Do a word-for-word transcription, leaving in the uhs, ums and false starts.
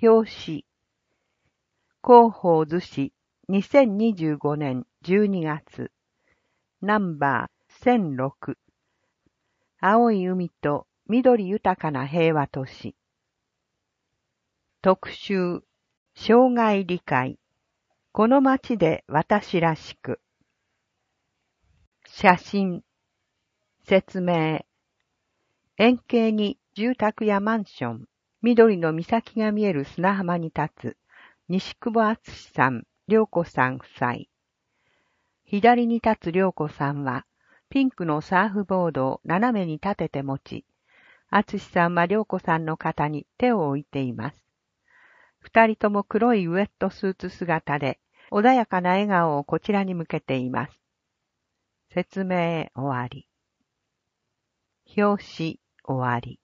表紙。広報図紙にせんにじゅうごねんじゅうにがつ。ナンバーせんろく。青い海と緑豊かな平和都市。特集。障害理解。この街で私らしく。写真。説明。円形に住宅やマンション、緑の岬が見える砂浜に立つ、西久保敦さん、良子さん夫妻。左に立つ良子さんは、ピンクのサーフボードを斜めに立てて持ち、敦さんは良子さんの肩に手を置いています。二人とも黒いウェットスーツ姿で、穏やかな笑顔をこちらに向けています。説明終わり。表紙終わり。